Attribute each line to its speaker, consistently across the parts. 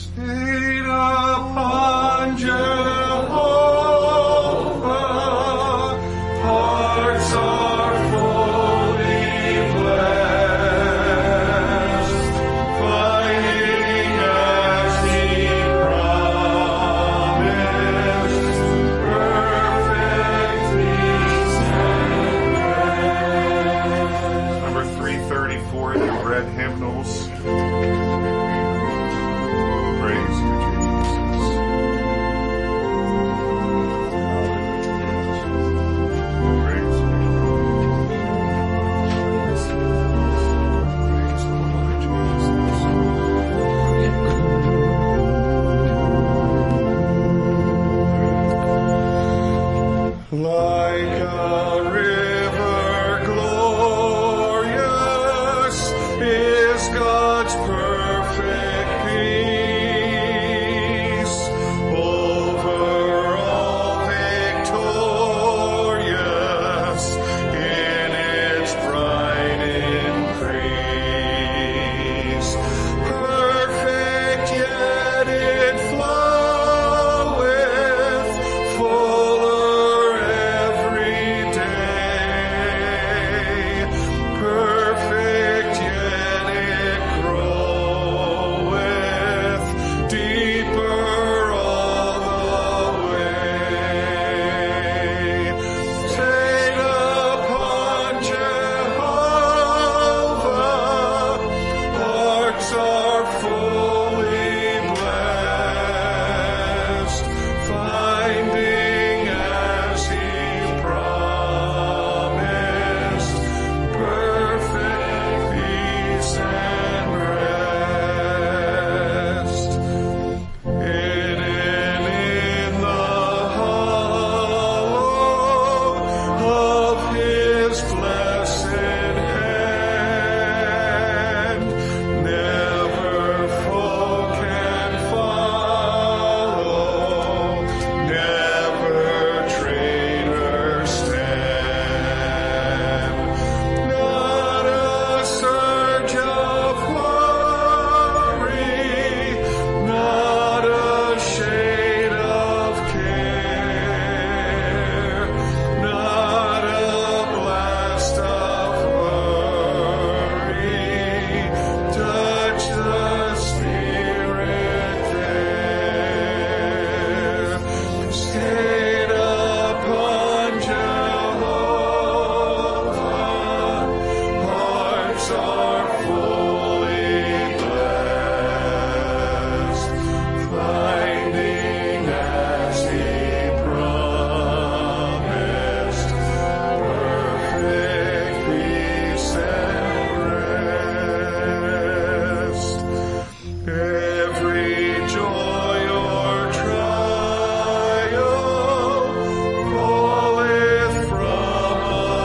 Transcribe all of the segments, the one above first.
Speaker 1: Stayed upon Jehovah, hearts are fully blessed, finding as He promised, perfect peace and rest. Number 334 in the red hymnals. Praise you, Jesus. Praise you. Praise the Lord Jesus. Like a river glorious is God's perfect peace, over all victorious in its bright increase. Perfect yet it floweth, fuller every day. Perfect yet it groweth, deeper all the way. Stayed upon Jehovah, hearts are fully blessed, finding as He promised, perfect peace and rest. In the hollow of His blessed hand, never foe can follow, never traitor stand. Not a surge of worry, not a shade of care, not a blast of worry, touch the Spirit there. Stayed upon Jehovah, hearts are fully blessed, finding as He promised, perfect peace and rest. Every joy or trial falleth from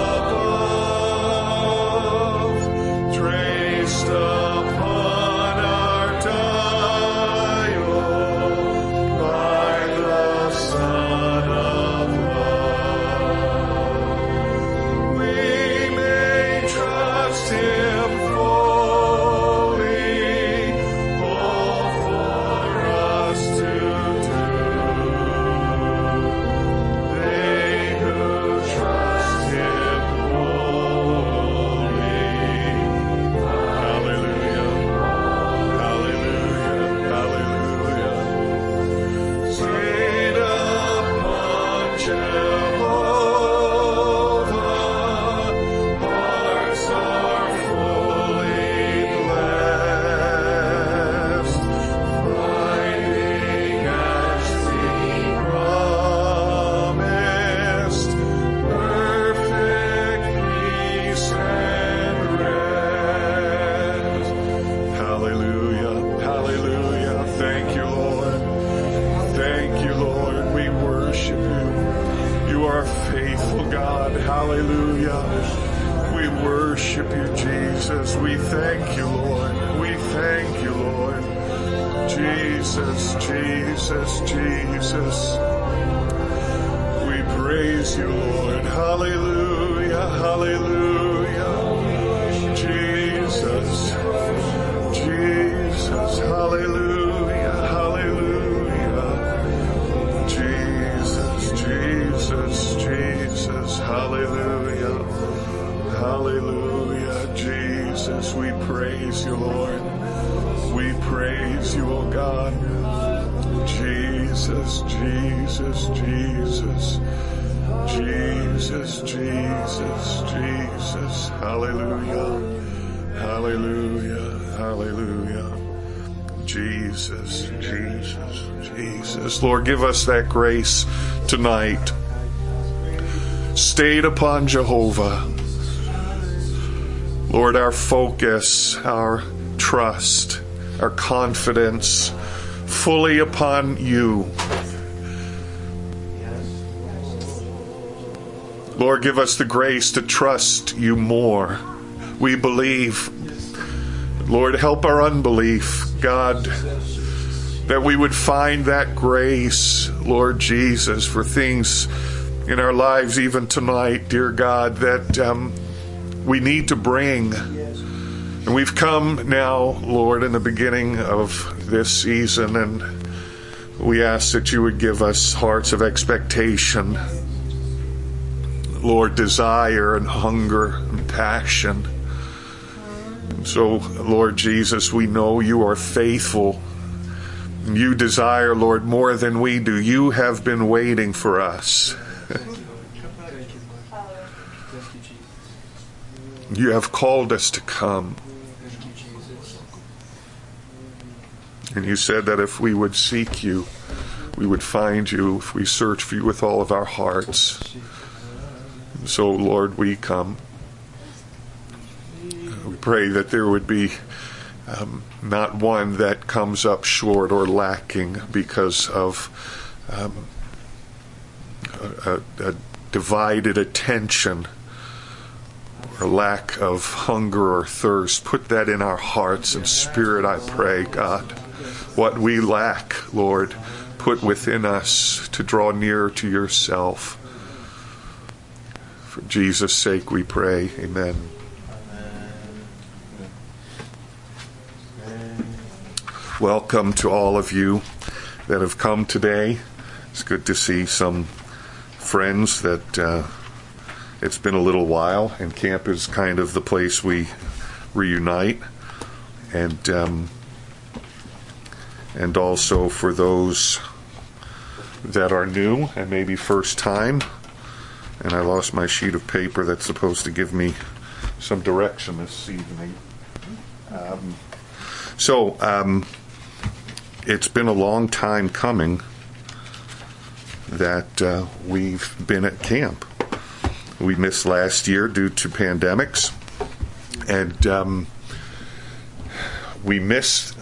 Speaker 1: above, traced upon our dial by the Son of Love. We may trust Him fully, all for us to do. They who trust Him wholly. Hallelujah. Hallelujah. Hallelujah. Stayed upon Jehovah, hearts are fully blessed, finding as He promised, perfect peace and rest. Hallelujah. Hallelujah. Thank you, Lord. Thank you, Lord. We worship You. You are faithful, God. Hallelujah. We worship You, Jesus. We thank You, Lord. We thank You, Lord. Jesus, Jesus, Jesus. We praise You, Lord. Hallelujah, hallelujah. Jesus, Jesus, hallelujah,
Speaker 2: praise you, oh God. Jesus, Jesus, Jesus. Jesus, Jesus, Jesus. Hallelujah. Hallelujah. Hallelujah. Jesus, Jesus, Jesus. Lord, give us that grace tonight. Stayed upon Jehovah. Lord, our focus, our trust, our confidence, fully upon you. Lord, give us the grace to trust you more. We believe. Lord, help our unbelief, God, that we would find that grace, Lord Jesus, for things in our lives even tonight, dear God, that we need to bring. And we've come now, Lord, in the beginning of this season, and we ask that you would give us hearts of expectation, Lord, desire and hunger and passion. And so, Lord Jesus, we know you are faithful. You desire, Lord, more than we do. You have been waiting for us. You have called us to come. And you said that if we would seek you, we would find you, if we search for you with all of our hearts. And so, Lord, we come. We pray that there would be not one that comes up short or lacking because of a divided attention or lack of hunger or thirst. Put that in our hearts and spirit, I pray, God. What we lack, Lord, put within us to draw nearer to yourself. For Jesus' sake we pray. Amen. Welcome to all of you that have come today. It's good to see some friends that it's been a little while, and camp is kind of the place we reunite. And also for those that are new and maybe first time. And I lost my sheet of paper that's supposed to give me some direction this evening. It's been a long time coming that we've been at camp. We missed last year due to pandemics, and we missed,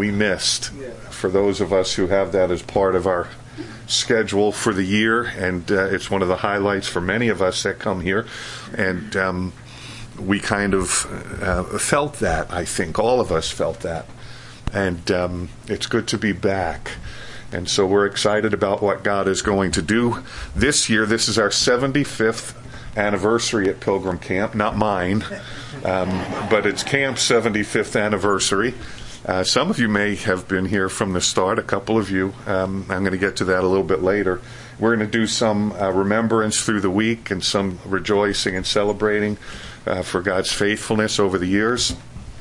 Speaker 2: for those of us who have that as part of our schedule for the year, and it's one of the highlights for many of us that come here, and we kind of felt that. I think all of us felt that, and it's good to be back. And so we're excited about what God is going to do this year. This is our 75th anniversary at Pilgrim Camp, not mine, but it's Camp's 75th anniversary. Some of you may have been here from the start, a couple of you. I'm going to get to that a little bit later. We're going to do some remembrance through the week and some rejoicing and celebrating for God's faithfulness over the years.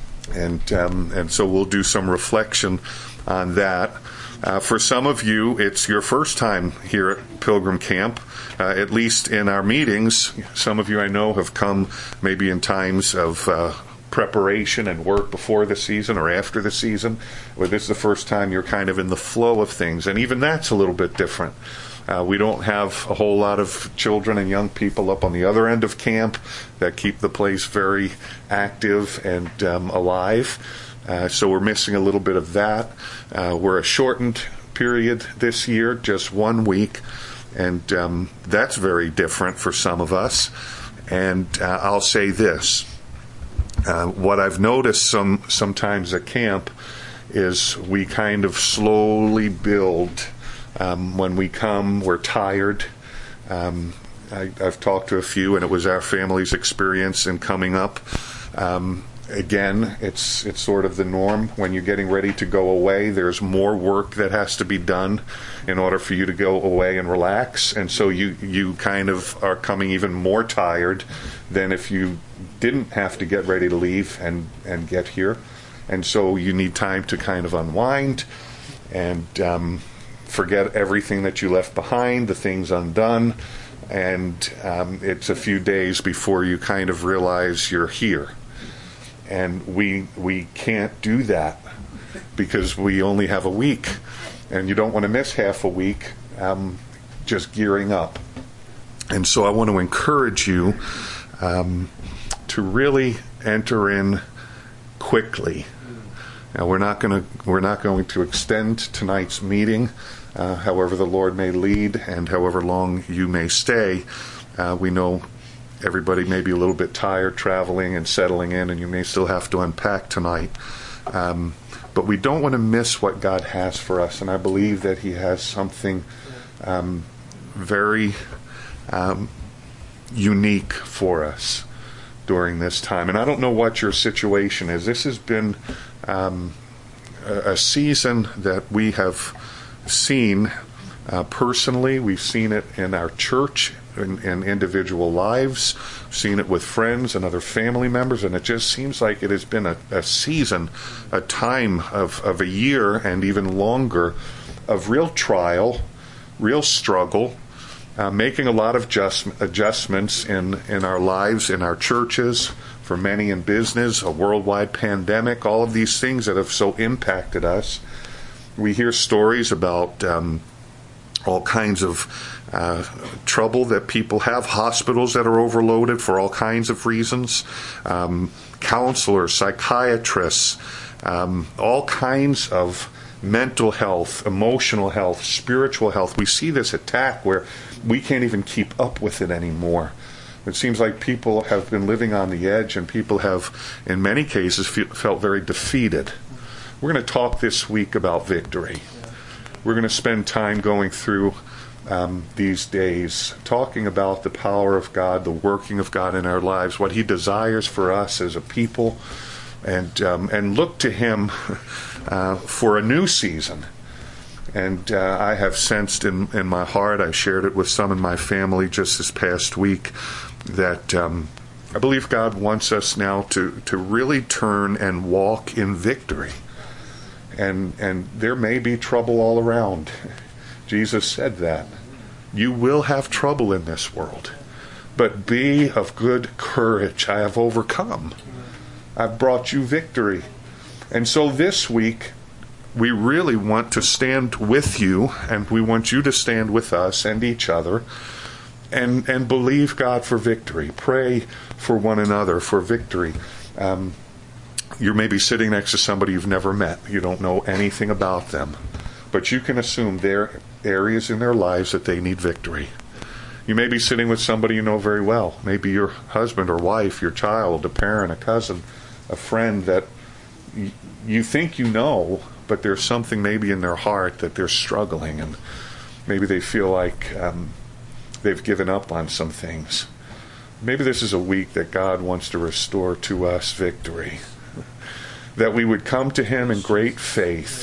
Speaker 2: And so we'll do some reflection on that. For some of you, it's your first time here at Pilgrim Camp, at least in our meetings. Some of you I know have come maybe in times of preparation and work before the season or after the season, where this is the first time you're kind of in the flow of things. And even that's a little bit different. We don't have a whole lot of children and young people up on the other end of camp that keep the place very active and alive. So we're missing a little bit of that. We're a shortened period this year, just 1 week, and that's very different for some of us. And I'll say this. What I've noticed sometimes at camp is we kind of slowly build. When we come, we're tired. I've talked to a few, and it was our family's experience in coming up. Again, it's sort of the norm. When you're getting ready to go away, there's more work that has to be done in order for you to go away and relax. And so you kind of are coming even more tired than if you didn't have to get ready to leave and get here. And so you need time to kind of unwind and forget everything that you left behind, the things undone. And it's a few days before you kind of realize you're here. And we can't do that because we only have a week. And you don't want to miss half a week just gearing up. And so I want to encourage you to really enter in quickly. Now we're not going to extend tonight's meeting, however the Lord may lead and however long you may stay. We know everybody may be a little bit tired traveling and settling in, and you may still have to unpack tonight. But we don't want to miss what God has for us, and I believe that He has something very unique for us during this time. And I don't know what your situation is. This has been a season that we have seen personally. We've seen it in our church, in individual lives, seen it with friends and other family members, and it just seems like it has been a season, a time of a year and even longer of real trial, real struggle, making a lot of adjustments in our lives, in our churches, for many in business, a worldwide pandemic, all of these things that have so impacted us. We hear stories about all kinds of trouble that people have, hospitals that are overloaded for all kinds of reasons, counselors, psychiatrists, all kinds of mental health, emotional health, spiritual health. We see this attack where we can't even keep up with it anymore. It seems like people have been living on the edge, and people have, in many cases, felt very defeated. We're going to talk this week about victory. We're going to spend time going through these days, talking about the power of God, the working of God in our lives, what He desires for us as a people, and look to Him for a new season. And I have sensed in my heart, I shared it with some in my family just this past week, that I believe God wants us now to really turn and walk in victory. And there may be trouble all around. Jesus said that. You will have trouble in this world. But be of good courage. I have overcome. I've brought you victory. And so this week, we really want to stand with you, and we want you to stand with us and each other, and believe God for victory. Pray for one another for victory. You may be sitting next to somebody you've never met. You don't know anything about them. But you can assume there are areas in their lives that they need victory. You may be sitting with somebody you know very well. Maybe your husband or wife, your child, a parent, a cousin, a friend that you think you know, but there's something maybe in their heart that they're struggling, and maybe they feel like they've given up on some things. Maybe this is a week that God wants to restore to us victory. That we would come to Him in great faith.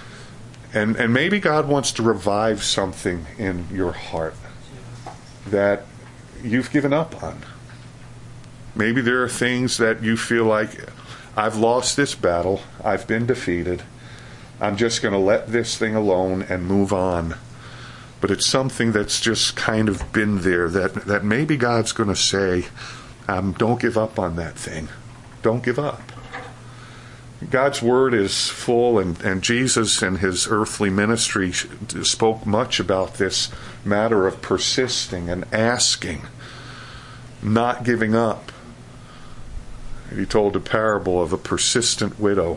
Speaker 2: And maybe God wants to revive something in your heart that you've given up on. Maybe there are things that you feel like, I've lost this battle, I've been defeated, I'm just going to let this thing alone and move on. But it's something that's just kind of been there that maybe God's going to say, don't give up on that thing. Don't give up. God's word is full, and Jesus in His earthly ministry spoke much about this matter of persisting and asking, not giving up. He told a parable of a persistent widow.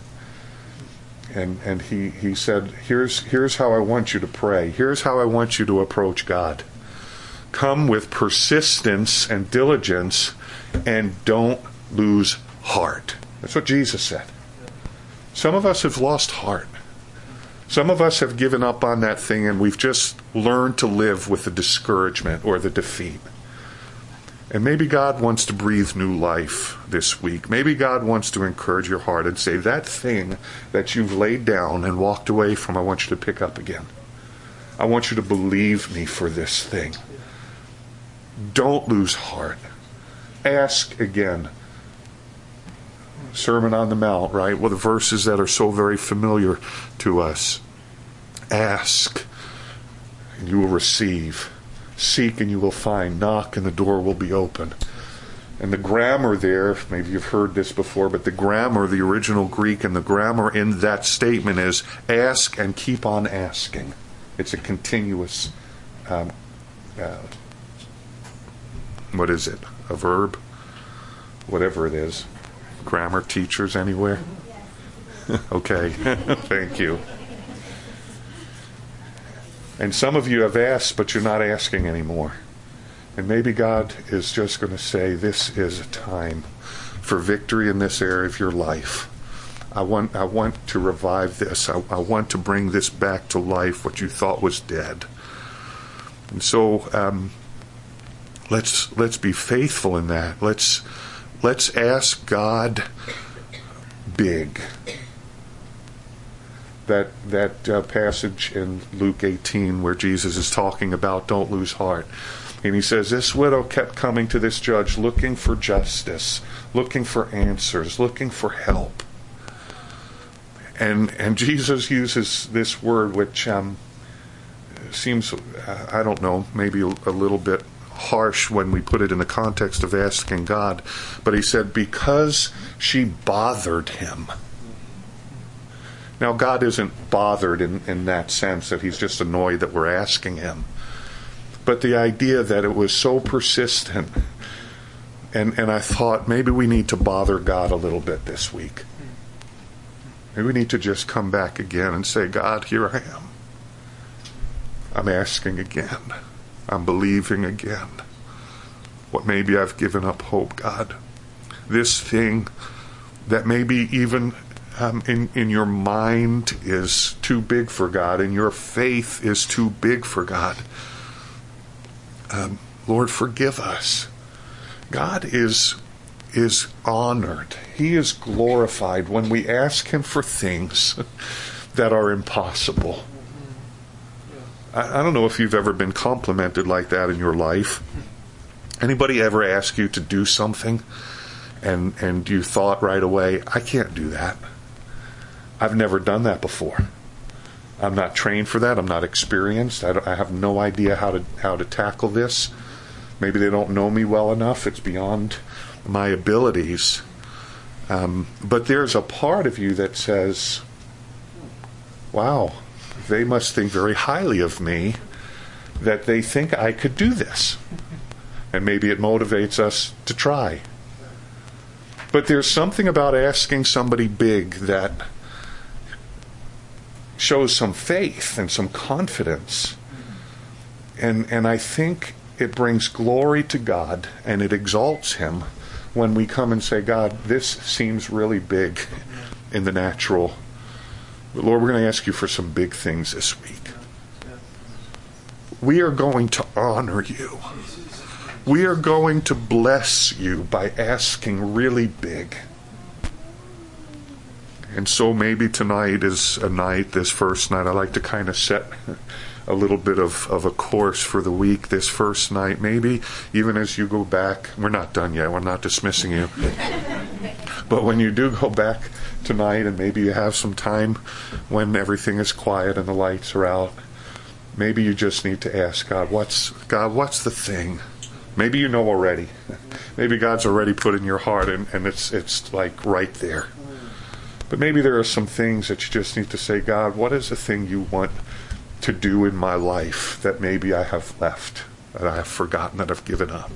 Speaker 2: And he said, here's how I want you to pray. Here's how I want you to approach God. Come with persistence and diligence, and don't lose heart. That's what Jesus said. Some of us have lost heart. Some of us have given up on that thing, and we've just learned to live with the discouragement or the defeat. And maybe God wants to breathe new life this week. Maybe God wants to encourage your heart and say, that thing that you've laid down and walked away from, I want you to pick up again. I want you to believe me for this thing. Don't lose heart. Ask again. Sermon on the Mount, right? Well, the verses that are so very familiar to us. Ask, and you will receive. Seek, and you will find. Knock, and the door will be open. And the grammar there, maybe you've heard this before, but the grammar, the original Greek, and the grammar in that statement is ask and keep on asking. It's a continuous, what is it? A verb? Whatever it is. Grammar teachers anywhere? Okay, thank you. And some of you have asked, but you're not asking anymore. And maybe God is just going to say, this is a time for victory in this area of your life. I want to revive this. I want to bring this back to life, what you thought was dead. And so let's be faithful in that. Let's ask God big. That passage in Luke 18 where Jesus is talking about don't lose heart. And he says, this widow kept coming to this judge looking for justice, looking for answers, looking for help. And Jesus uses this word which seems, I don't know, maybe a little bit harsh when we put it in the context of asking God. But he said, because she bothered him. Now, God isn't bothered in that sense that he's just annoyed that we're asking him. But the idea that it was so persistent, and I thought maybe we need to bother God a little bit this week. Maybe we need to just come back again and say, God, here I am. I'm asking again. I'm believing again. What maybe I've given up hope, God. This thing that maybe even in your mind is too big for God, and your faith is too big for God. Lord, forgive us. God is honored. He is glorified when we ask him for things that are impossible. I don't know if you've ever been complimented like that in your life. Anybody ever ask you to do something and you thought right away, I can't do that. I've never done that before. I'm not trained for that. I'm not experienced. I have no idea how to tackle this. Maybe they don't know me well enough. It's beyond my abilities. But there's a part of you that says, wow, they must think very highly of me that they think I could do this. And maybe it motivates us to try. But there's something about asking somebody big that shows some faith and some confidence. And I think it brings glory to God and it exalts him when we come and say, God, this seems really big in the natural. But Lord, we're going to ask you for some big things this week. We are going to honor you. We are going to bless you by asking really big. And so maybe tonight is a night, this first night, I like to kind of set a little bit of a course for the week, this first night. Maybe even as you go back, we're not done yet, we're not dismissing you. But when you do go back tonight and maybe you have some time when everything is quiet and the lights are out, maybe you just need to ask God, what's the thing? Maybe you know already. Maybe God's already put in your heart and it's like right there. But maybe there are some things that you just need to say, God, what is the thing you want to do in my life that maybe I have left, that I have forgotten, that I've given up?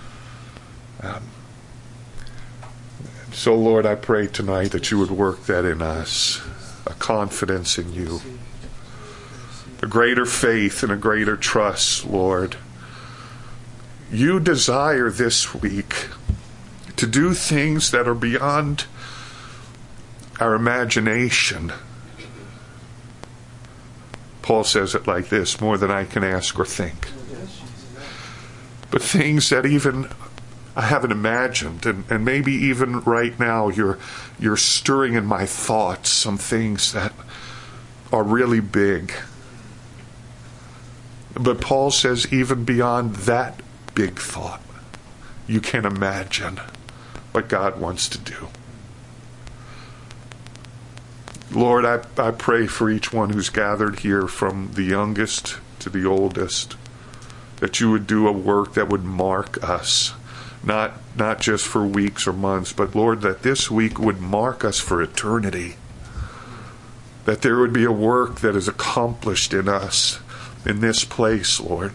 Speaker 2: So, Lord, I pray tonight that you would work that in us, a confidence in you, a greater faith and a greater trust, Lord. You desire this week to do things that are beyond our imagination. Paul says it like this, more than I can ask or think. But things that even I haven't imagined, and maybe even right now you're stirring in my thoughts some things that are really big. But Paul says even beyond that big thought, you can imagine what God wants to do. Lord, I pray for each one who's gathered here, from the youngest to the oldest, that you would do a work that would mark us, not just for weeks or months, but Lord, that this week would mark us for eternity. That there would be a work that is accomplished in us, in this place, Lord.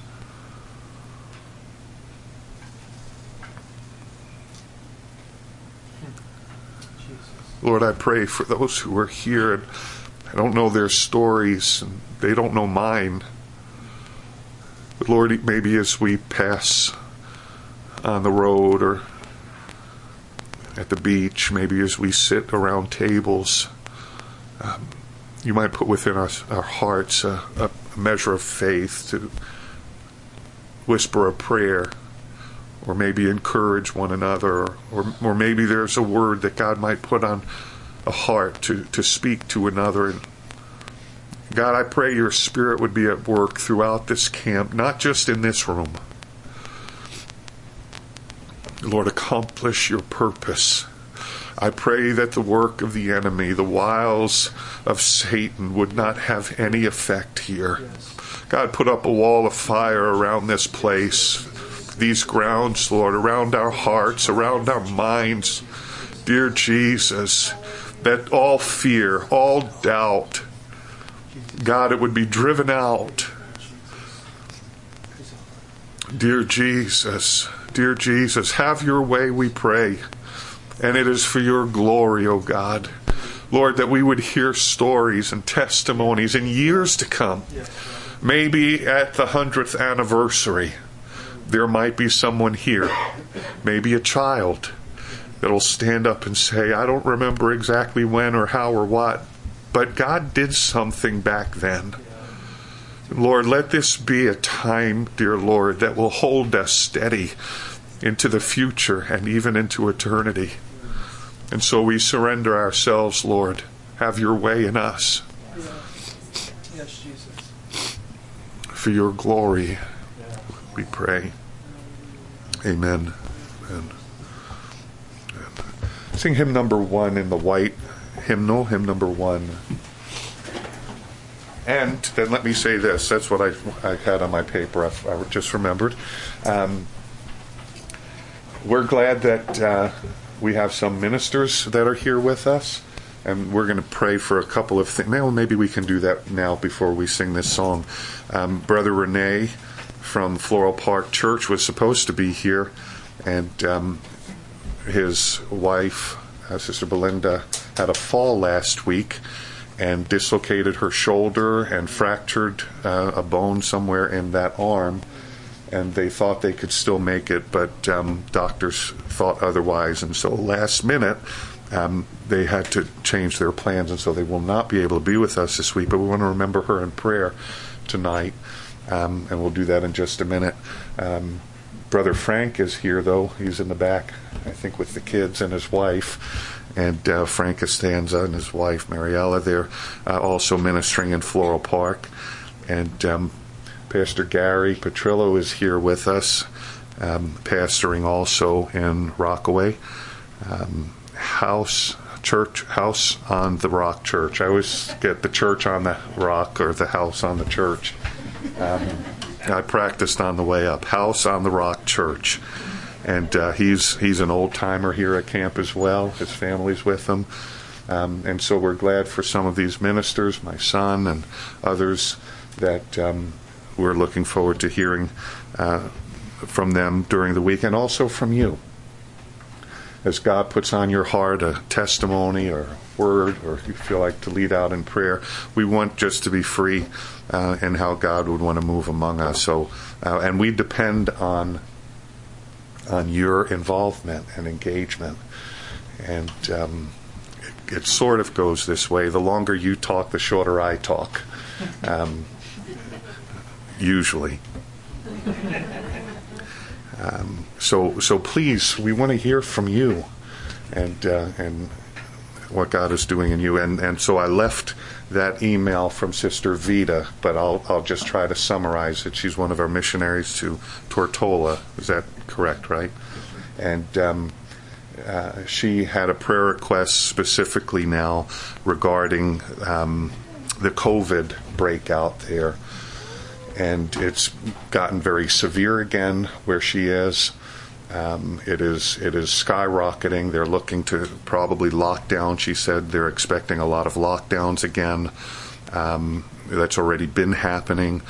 Speaker 2: Lord, I pray for those who are here, and I don't know their stories, and they don't know mine. But Lord, maybe as we pass on the road or at the beach, maybe as we sit around tables, you might put within us, our hearts, a measure of faith to whisper a prayer, or maybe encourage one another, or maybe there's a word that God might put on a heart to speak to another. And God, I pray your Spirit would be at work throughout this camp, not just in this room. Lord, accomplish your purpose. I pray that the work of the enemy, the wiles of Satan, would not have any effect here. God, put up a wall of fire around this place, these grounds, Lord, around our hearts, around our minds. Dear Jesus, that all fear, all doubt, God, it would be driven out. Dear Jesus, have your way, we pray. And it is for your glory, O God. Lord, that we would hear stories and testimonies in years to come. Maybe at the 100th anniversary, there might be someone here, maybe a child, that'll stand up and say, I don't remember exactly when or how or what, but God did something back then. Lord, let this be a time, dear Lord, that will hold us steady into the future and even into eternity. And so we surrender ourselves, Lord. Have your way in us.
Speaker 3: Yes, Jesus.
Speaker 2: For your glory, we pray. Amen. Amen. Sing hymn number 1 in the white hymnal, hymn number 1. And then let me say this. That's what I had on my paper. I just remembered. We're glad that we have some ministers that are here with us, and we're going to pray for a couple of things. Well, maybe we can do that now before we sing this song. Brother Renee from Floral Park Church was supposed to be here, and his wife, Sister Belinda, had a fall last week and dislocated her shoulder and fractured a bone somewhere in that arm. And they thought they could still make it, but doctors thought otherwise. And so last minute, they had to change their plans, and so they will not be able to be with us this week. But we want to remember her in prayer tonight, and we'll do that in just a minute. Brother Frank is here, though. He's in the back, I think, with the kids and his wife. And Frank Costanza and his wife, Mariella, they're also ministering in Floral Park. And Pastor Gary Petrillo is here with us, pastoring also in Rockaway. House on the Rock Church. I always get the church on the rock or the house on the church. I practiced on the way up. House on the Rock Church. And he's an old-timer here at camp as well. His family's with him. And so we're glad for some of these ministers, my son and others, that we're looking forward to hearing from them during the week, and also from you. As God puts on your heart a testimony or a word, or you feel like to lead out in prayer, we want just to be free in how God would want to move among us. So, and we depend on your involvement and engagement. And it sort of goes this way. The longer you talk, the shorter I talk. Usually. So please, we want to hear from you and what God is doing in you. And so I left that email from Sister Vita, but I'll just try to summarize it. She's one of our missionaries to Tortola. Is that correct, right? And she had a prayer request specifically now regarding the COVID breakout there. And it's gotten very severe again where she is. It is skyrocketing. They're looking to probably lock down. She said they're expecting a lot of lockdowns again. That's already been happening.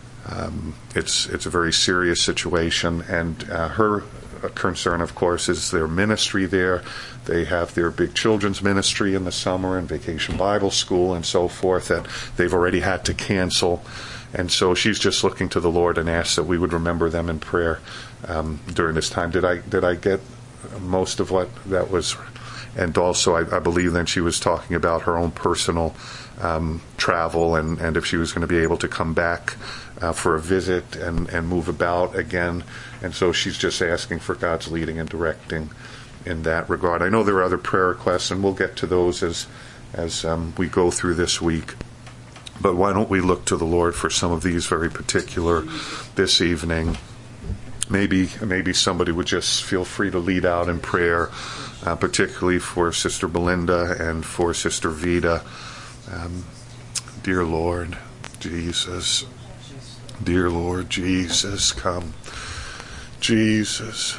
Speaker 2: It's a very serious situation, and her concern, of course, is their ministry there. They have their big children's ministry in the summer and Vacation Bible School and so forth that they've already had to cancel. And so she's just looking to the Lord and asks that we would remember them in prayer during this time. Did I get most of what that was? And also, I believe then she was talking about her own personal travel and if she was going to be able to come back for a visit and move about again. And so she's just asking for God's leading and directing in that regard. I know there are other prayer requests, and we'll get to those as we go through this week. But why don't we look to the Lord for some of these very particular this evening? Maybe somebody would just feel free to lead out in prayer, particularly for Sister Belinda and for Sister Vida. Dear Lord Jesus, dear Lord Jesus, come. Jesus,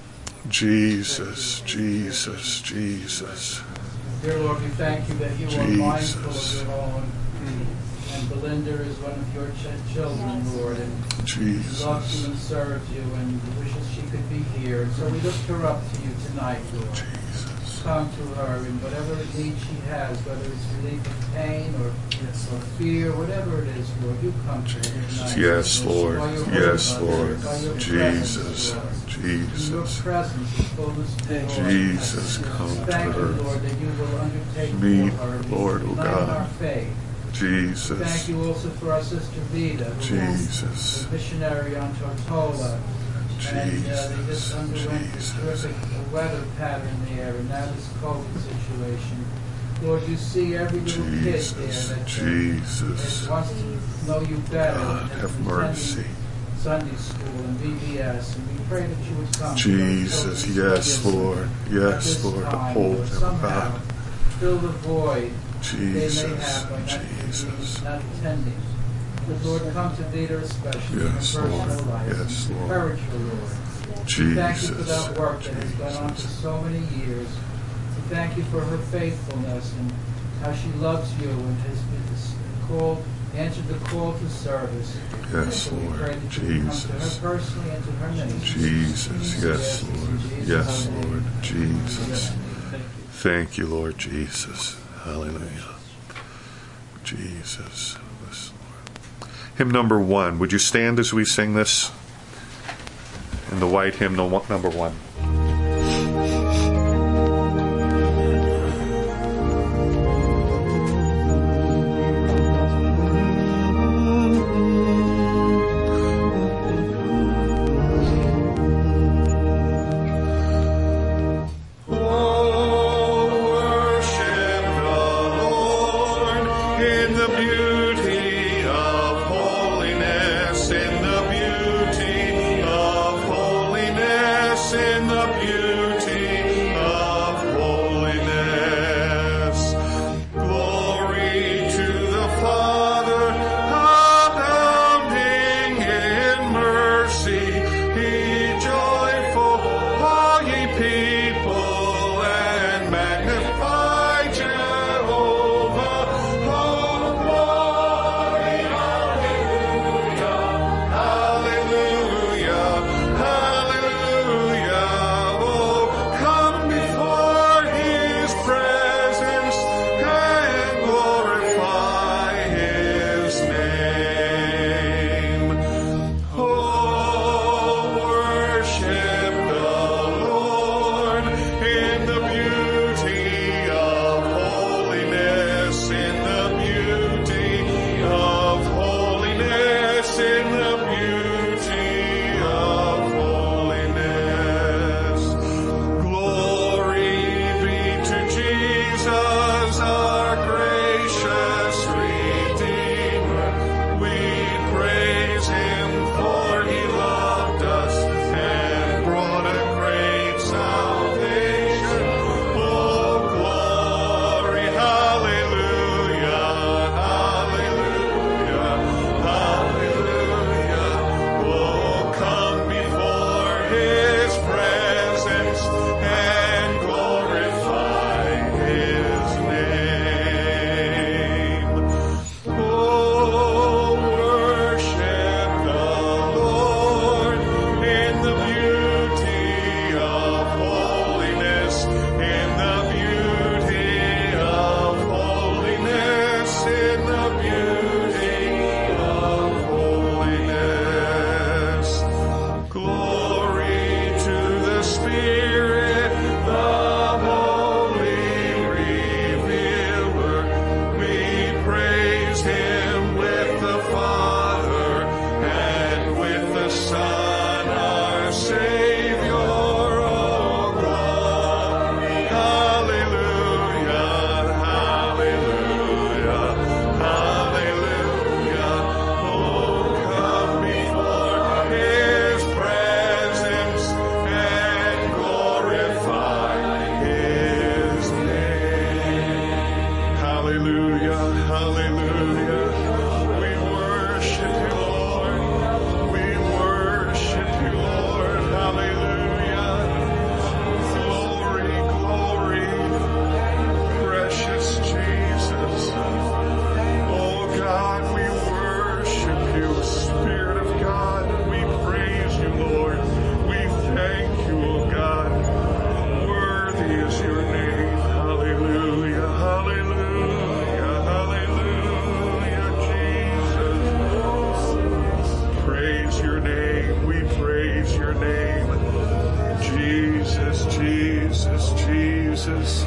Speaker 2: Jesus, Jesus, Jesus.
Speaker 3: Dear Lord, we thank you that you are mindful of your own. And Belinda is one of your children, Lord, and she loves you and serves you and wishes she could be here. And so we lift her up to you tonight, Lord.
Speaker 2: Jesus.
Speaker 3: Come to her in whatever need she has, whether it's relief of pain or fear, whatever it is, Lord, you come to her tonight.
Speaker 2: Yes, Lord. Yes, Lord.
Speaker 3: Jesus.
Speaker 2: Jesus.
Speaker 3: Your presence is fullness of joy.
Speaker 2: Jesus, come to
Speaker 3: Thank you,
Speaker 2: her.
Speaker 3: Lord, that you will undertake
Speaker 2: Meet,
Speaker 3: for her.
Speaker 2: Lord, O God.
Speaker 3: Our faith.
Speaker 2: Jesus.
Speaker 3: Thank you also for our sister Vida, who
Speaker 2: Jesus.
Speaker 3: is a missionary on Tortola. And they just underwent this terrific weather pattern there, and now this COVID situation. Lord, you see every little kid there that wants to know you better.
Speaker 2: God, have mercy.
Speaker 3: Sunday school and VBS, and we pray that you would come.
Speaker 2: Jesus, yes, Lord. Yes, Lord. Hold them,
Speaker 3: somehow
Speaker 2: God.
Speaker 3: fill the void
Speaker 2: Jesus,
Speaker 3: they may have by
Speaker 2: Jesus.
Speaker 3: not attending. But Lord, come to Vida especially
Speaker 2: Yes,
Speaker 3: in her
Speaker 2: Lord.
Speaker 3: personal life.
Speaker 2: Yes, Lord.
Speaker 3: Encourage her, Lord.
Speaker 2: Jesus.
Speaker 3: Thank you for that work that has gone on for so many years. We thank you for her faithfulness and how she loves you and has answered the call to service.
Speaker 2: Yes,
Speaker 3: So we
Speaker 2: Lord.
Speaker 3: pray that you would come to
Speaker 2: Jesus.
Speaker 3: her personally and to her ministry.
Speaker 2: Jesus. Yes, Lord. Yes, Lord. Jesus. Thank you, Lord Jesus. Hallelujah. Jesus. Yes, Lord. Hymn number 1. Would you stand as we sing this? In the white hymnal, number 1.
Speaker 1: In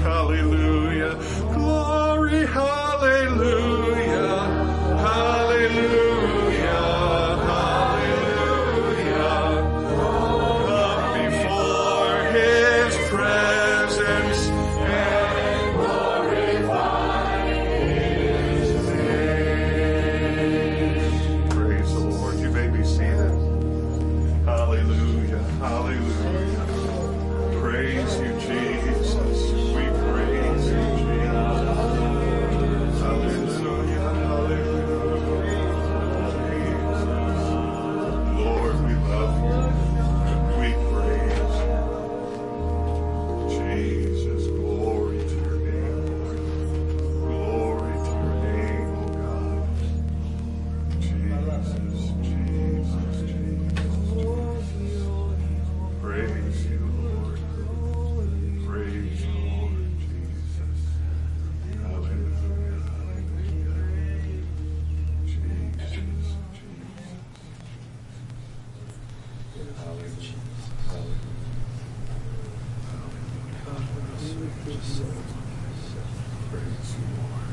Speaker 2: hallelujah. Glory, hallelujah. Hallelujah, hallelujah. Come before his presence and glorify his name. Praise the Lord. You may be seated. Hallelujah, hallelujah. Praise you, Jesus. We praise you, Jesus. Hallelujah, hallelujah. Jesus. Lord, we love you. We praise you. Jesus, glory to your name, Lord. Glory to your name, oh God. Jesus, Jesus, Jesus. Praise you, Lord. Praise you, Lord Jesus. Hallelujah, hallelujah. Jesus, Jesus. Hallelujah, hallelujah. Praise you, Lord.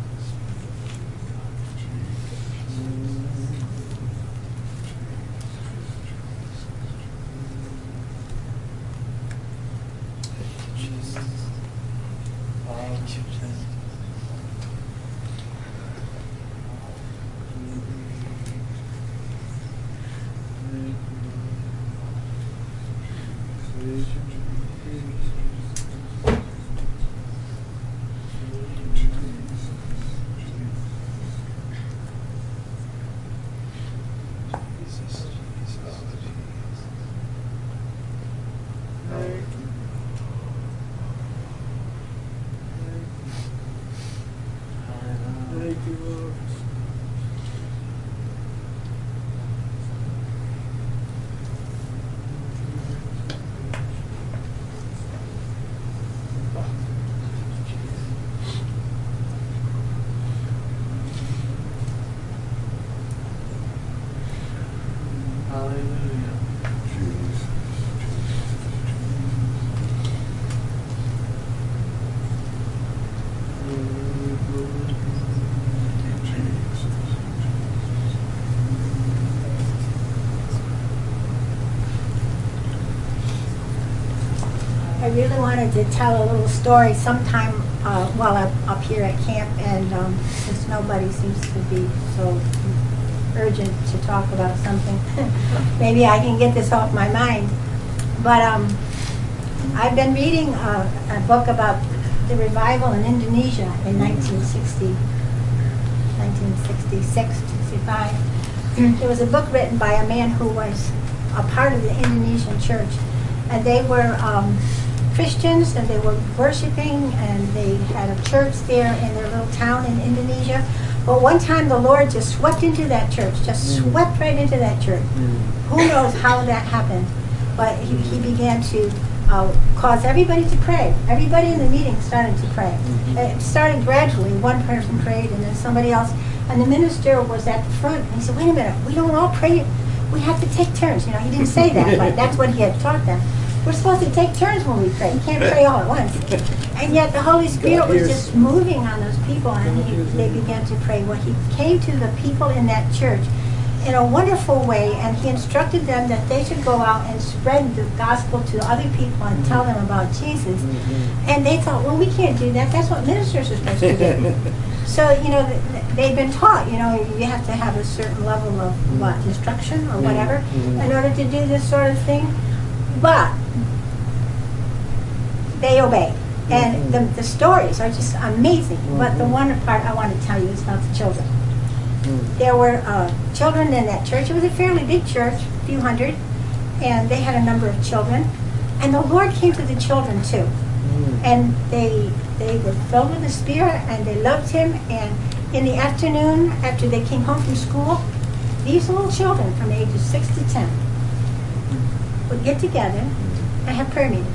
Speaker 4: I really wanted to tell a little story sometime while I'm up here at camp, and since nobody seems to be so urgent to talk about something, maybe I can get this off my mind. But I've been reading a book about the revival in Indonesia in 1966, 65. It was a book written by a man who was a part of the Indonesian church, and they were Christians, and they were worshiping, and they had a church there in their little town in Indonesia. But one time the Lord just swept into that church, just swept right into that church. Who knows how that happened? But he began to cause everybody to pray. Everybody in the meeting started to pray. It started gradually. One person prayed, and then somebody else. And the minister was at the front, and he said, "Wait a minute, we don't all pray. We have to take turns." You know, he didn't say that, but that's what he had taught them. We're supposed to take turns when we pray. You can't pray all at once. And yet the Holy Spirit was just moving on those people, and they began to pray. Well, he came to the people in that church in a wonderful way, and he instructed them that they should go out and spread the gospel to other people and tell them about Jesus. And they thought, well, we can't do that. That's what ministers are supposed to do. So, you know, they've been taught, you know, you have to have a certain level of instruction or whatever in order to do this sort of thing. But they obey. And the stories are just amazing. But the one part I want to tell you is about the children. There were children in that church. It was a fairly big church, a few hundred, and they had a number of children. And the Lord came to the children too. And they were filled with the Spirit, and they loved Him. And in the afternoon, after they came home from school, these little children from the ages 6 to 10 would get together and have prayer meetings.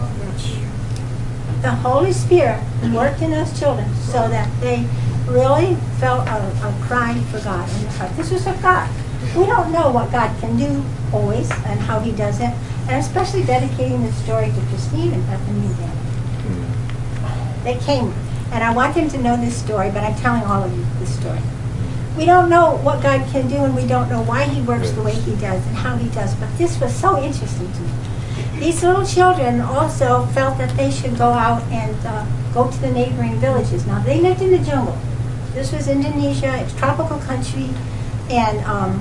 Speaker 4: The Holy Spirit worked in those children so that they really felt a cry for God in their heart. This was of God. We don't know what God can do always and how He does it, and especially dedicating this story to Christine and Bethany and Danny. They came, and I want them to know this story, but I'm telling all of you this story. We don't know what God can do, and we don't know why he works the way he does and how he does, but this was so interesting to me. These little children also felt that they should go out and go to the neighboring villages. Now, they lived in the jungle. This was Indonesia. It's tropical country, and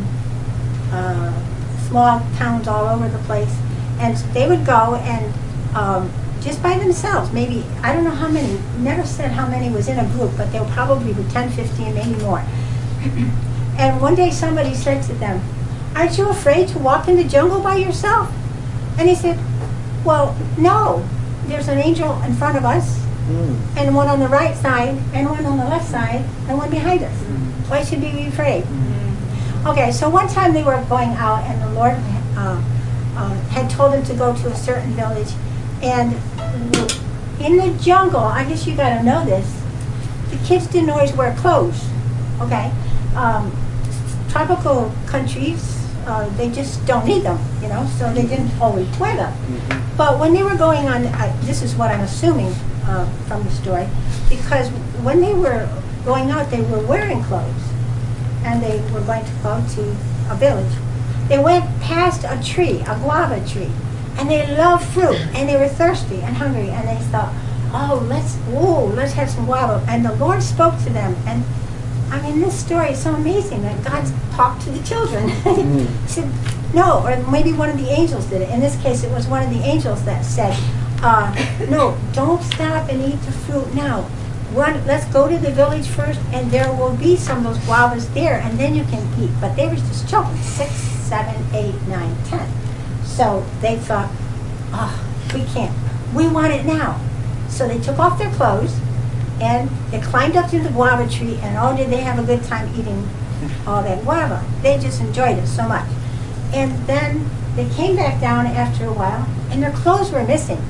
Speaker 4: small towns all over the place. And they would go and just by themselves, maybe, I don't know how many, never said how many was in a group, but there probably were 10, 15, maybe more. And one day somebody said to them, "Aren't you afraid to walk in the jungle by yourself?" And he said, "Well, no. There's an angel in front of us, and one on the right side, and one on the left side, and one behind us. Why should we be afraid?" Okay, so one time they were going out, and the Lord had told them to go to a certain village. And in the jungle, I guess you got to know this, the kids didn't always wear clothes, okay? Tropical countries, they just don't need them, you know, so they didn't always wear them. But when they were going on, this is what I'm assuming from the story, because when they were going out, they were wearing clothes, and they were going to go to a village. They went past a tree, a guava tree, and they loved fruit, and they were thirsty and hungry, and they thought, oh, let's have some guava. And the Lord spoke to them, and I mean, this story is so amazing that God talked to the children. He said, no, or maybe one of the angels did it. In this case, it was one of the angels that said, no, don't stop and eat the fruit now. Let's go to the village first, and there will be some of those guavas there, and then you can eat. But they were just children, 6, 7, 8, 9, 10. So they thought, oh, we can't. We want it now. So they took off their clothes, and they climbed up to the guava tree, and oh, did they have a good time eating all that guava. They just enjoyed it so much. And then they came back down after a while, and their clothes were missing.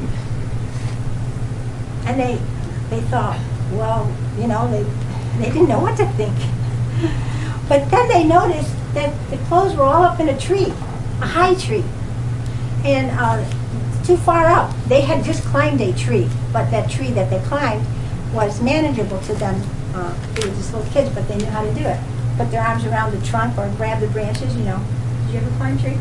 Speaker 4: And they thought, well, you know, they didn't know what to think. But then they noticed that the clothes were all up in a tree, a high tree, and too far up. They had just climbed a tree, but that tree that they climbed was manageable to them. They were just little kids, but they knew how to do it. Put their arms around the trunk or grab the branches, you know. Did you ever climb trees?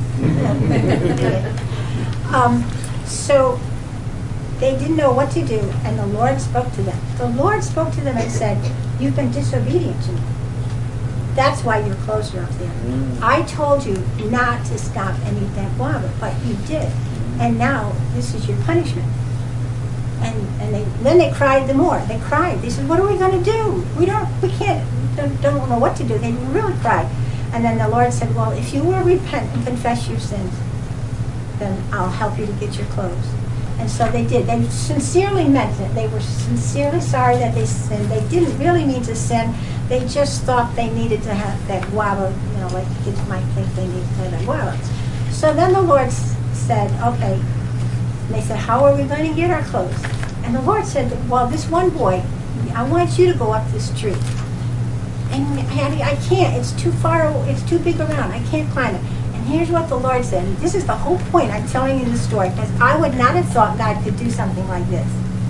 Speaker 4: So they didn't know what to do, and the Lord spoke to them. The Lord spoke to them and said, you've been disobedient to me. That's why your clothes are up there. I told you not to stop and eat that guava, but you did. And now this is your punishment. And then they cried the more. They cried. They said, what are we going to do? We don't know what to do. They really cried. And then the Lord said, well, if you will repent and confess your sins, then I'll help you to get your clothes. And so they did. They sincerely meant it. They were sincerely sorry that they sinned. They didn't really mean to sin. They just thought they needed to have that guava, you know, like kids might think they need to have that guava. So then the Lord said, okay. And they said, how are we going to get our clothes? And the Lord said, well, this one boy, I want you to go up this tree. And I can't. It's too far. It's too big around. I can't climb it. And here's what the Lord said. And this is the whole point. I'm telling you this story because I would not have thought God could do something like this.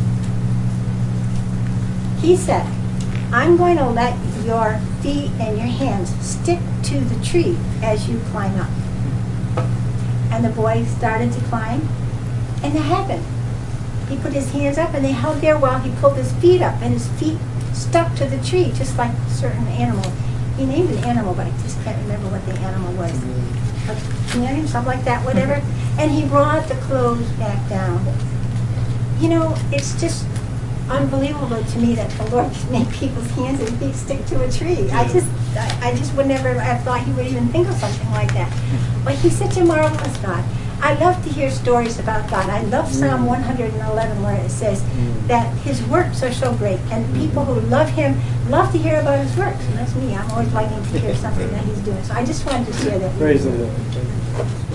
Speaker 4: He said, I'm going to let your feet and your hands stick to the tree as you climb up. And the boy started to climb, and it happened. He put his hands up, and they held there while he pulled his feet up, and his feet stuck to the tree, just like a certain animal. He named an animal, but I just can't remember what the animal was. A chameleon, something like that, whatever. And he brought the clothes back down. You know, it's just unbelievable to me that the Lord can make people's hands and feet stick to a tree. I just would never have thought he would even think of something like that. But he's such a marvelous God. I love to hear stories about God. I love Psalm 111 where it says that his works are so great, and people who love him love to hear about his works. And that's me. I'm always liking to hear something that he's doing. So I just wanted to share that.
Speaker 5: Praise the Lord.